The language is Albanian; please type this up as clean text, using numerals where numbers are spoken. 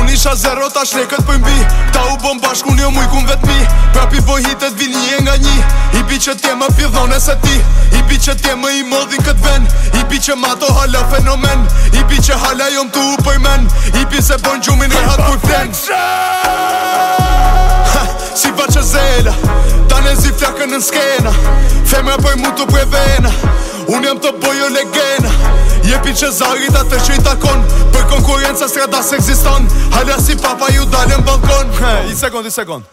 Unë isha zero, ta shlekët për mbi Ta u bon bashku një muj kun vetmi Prapi boj hitet vin një nga një I bi që t'je më pidhone se ti I bi që t'je më i modhin këtë ven I bi që ma to hala fenomen I bi që hala jom tu u pëjmen I bi se bon gjumin e hat kur flen Si va që zela Ta ne zi flakën në skena Femra për mu të prevena Unë jam të bojo legena Jepi që zarit atë që i takon Për konkurenca strada se eksiston Hala si papa ju dalën balkon I sekond